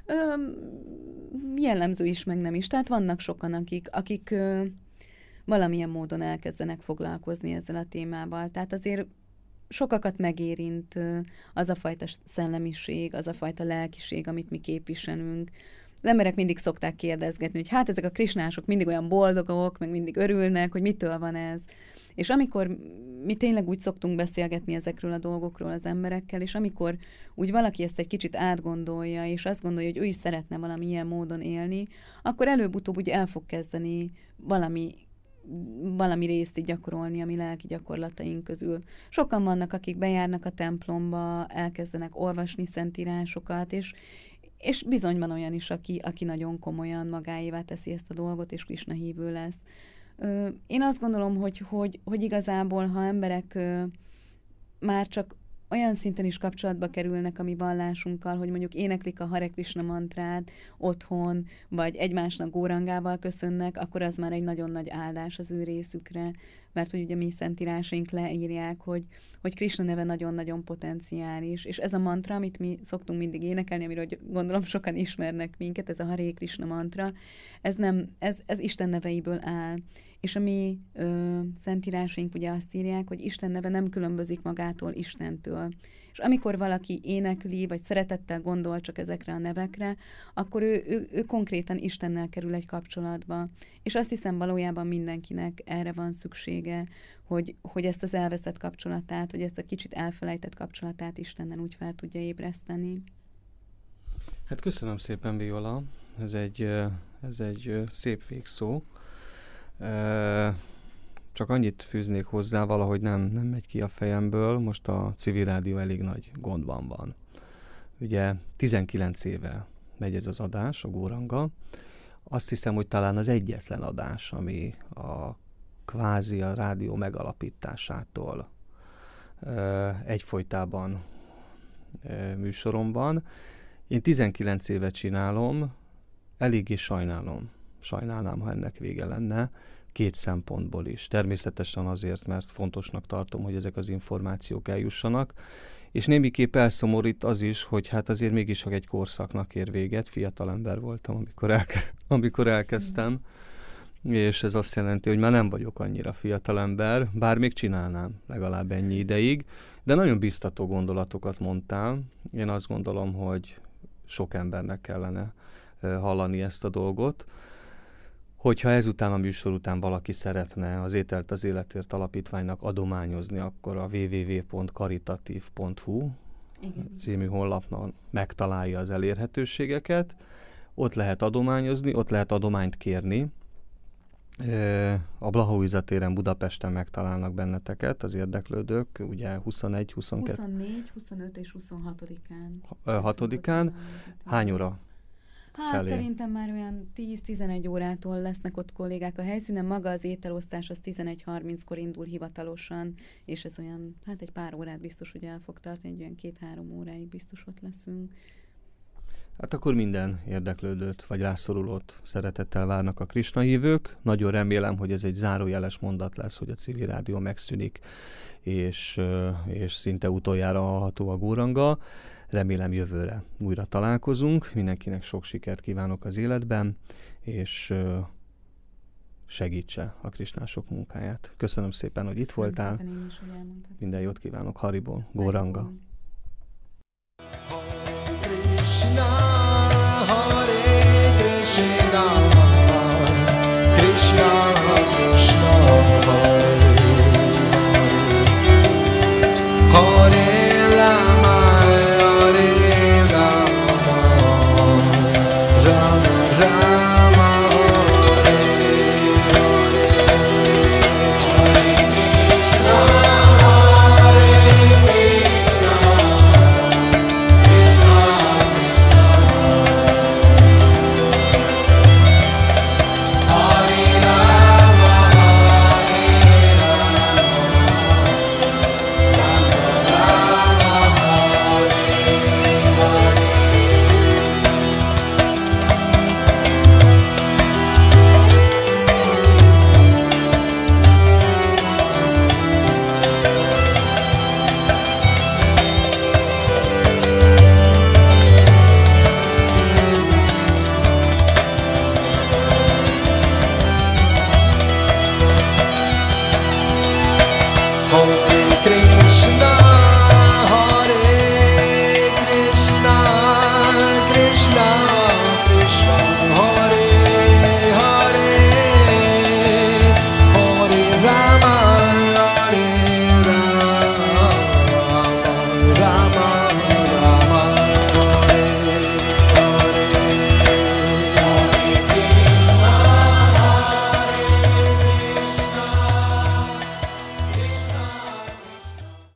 Jellemző is, meg nem is. Tehát vannak sokan, akik valamilyen módon elkezdenek foglalkozni ezzel a témával. Tehát azért sokakat megérint az a fajta szellemiség, az a fajta lelkiség, amit mi képviselünk. Az emberek mindig szokták kérdezgetni, hogy hát ezek a krisnások mindig olyan boldogok, meg mindig örülnek, hogy mitől van ez. És amikor mi tényleg úgy szoktunk beszélgetni ezekről a dolgokról az emberekkel, és amikor úgy valaki ezt egy kicsit átgondolja, és azt gondolja, hogy ő is szeretne valamilyen módon élni, akkor előbb-utóbb úgy el fog kezdeni valami részt így gyakorolni a mi lelki gyakorlataink közül. Sokan vannak, akik bejárnak a templomba, elkezdenek olvasni szentírásokat, és bizony van olyan is, aki nagyon komolyan magáévá teszi ezt a dolgot, és Krisna hívő lesz. Én azt gondolom, hogy igazából, ha emberek már csak olyan szinten is kapcsolatba kerülnek a mi vallásunkkal, hogy mondjuk éneklik a Hare Krishna mantrát otthon, vagy egymásnak górangával köszönnek, akkor az már egy nagyon nagy áldás az ő részükre, mert hogy ugye mi szentírásaink leírják, hogy Krisna neve nagyon-nagyon potenciális, és ez a mantra, amit mi szoktunk mindig énekelni, amiről gondolom sokan ismernek minket, ez a Hare Krishna mantra, ez Isten neveiből áll. És a mi szentírásaink ugye azt írják, hogy Isten neve nem különbözik magától Istentől. És amikor valaki énekli, vagy szeretettel gondol csak ezekre a nevekre, akkor ő konkrétan Istennel kerül egy kapcsolatba. És azt hiszem valójában mindenkinek erre van szüksége, hogy ezt az elveszett kapcsolatát, vagy ezt a kicsit elfelejtett kapcsolatát Istennel úgy fel tudja ébreszteni. Hát köszönöm szépen, Viola. Ez egy szép végszó. Csak annyit fűznék hozzá, valahogy nem megy ki a fejemből, most a civil rádió elég nagy gondban van. Ugye 19 éve megy ez az adás, a Góranga. Azt hiszem, hogy talán az egyetlen adás, ami a kvázi a rádió megalapításától egyfolytában műsorom van. Én 19 éve csinálom, eléggé sajnálnám, ha ennek vége lenne, 2 szempontból is. Természetesen azért, mert fontosnak tartom, hogy ezek az információk eljussanak, és némiképp elszomorít az is, hogy hát azért mégis egy korszaknak ér véget, fiatalember voltam, amikor elkezdtem, és ez azt jelenti, hogy már nem vagyok annyira fiatalember, bár még csinálnám legalább ennyi ideig, de nagyon biztató gondolatokat mondtál. Én azt gondolom, hogy sok embernek kellene hallani ezt a dolgot. Hogyha ezután a műsor után valaki szeretne az Ételt az Életért Alapítványnak adományozni, akkor a www.karitatív.hu című honlapon megtalálja az elérhetőségeket. Ott lehet adományozni, ott lehet adományt kérni. A Blahoviza téren Budapesten megtalálnak benneteket az érdeklődők, ugye 21, 22... 24, 25 és 26-án. 6-án. Hány óra? Hát szerintem már olyan 10-11 órától lesznek ott kollégák a helyszínen. Maga az ételosztás az 11:30-kor indul hivatalosan, és ez olyan, hát egy pár órát biztos, hogy el fog tartani, egy olyan 2-3 óráig biztos ott leszünk. Hát akkor minden érdeklődőt vagy rászorulót szeretettel várnak a Krisna hívők. Nagyon remélem, hogy ez egy zárójeles mondat lesz, hogy a civil rádió megszűnik, és szinte utoljára hallható a Góranga. Remélem jövőre újra találkozunk. Mindenkinek sok sikert kívánok az életben, és segítse a krisnások munkáját. Köszönöm szépen, hogy itt voltál. Szépen én is, hogy elmondtad. Minden jót kívánok, Hariból, Góranga.